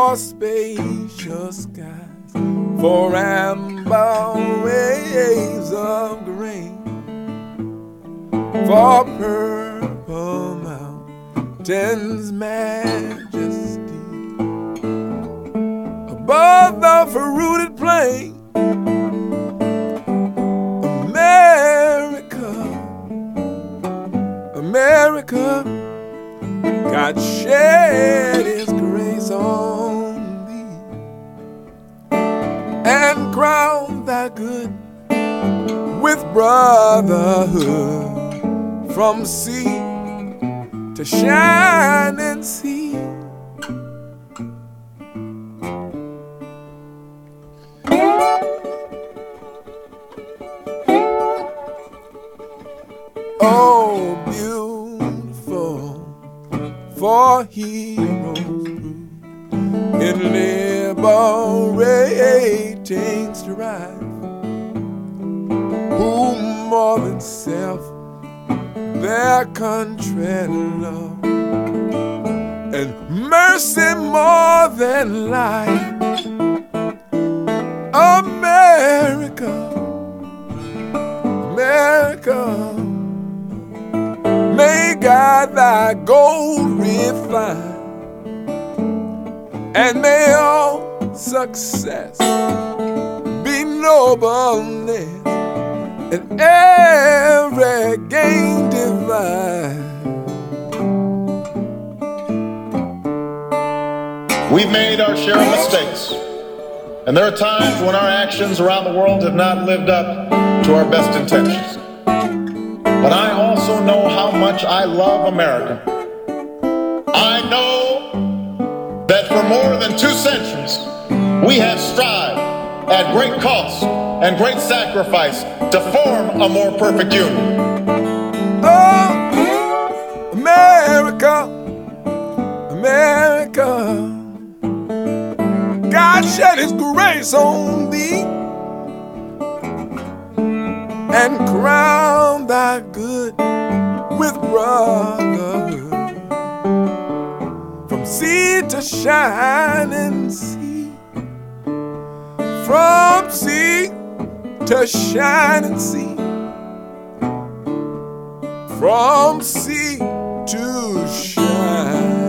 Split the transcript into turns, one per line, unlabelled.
for spacious skies, for amber waves of grain, for purple mountains' majesty, above the fruited plain. America, God shed His grace on thee and crowned thy good with brotherhood, from sea to shining sea. Oh, beautiful for heroes in liberating strife, who more than self their country love, and mercy more than life. America, America, may God thy gold refine, and may all success be nobleness, and every gain divine.
We've made our share of mistakes, and there are times when our actions around the world have not lived up to our best intentions. But I also know how much I love America. I know that for more than 2 centuries, we have strived at great cost and great sacrifice to form a more perfect union.
Oh, America, America, God shed His grace on thee and crown thy good with brotherhood, from sea to shining sea, from sea to shining sea, from sea to shining.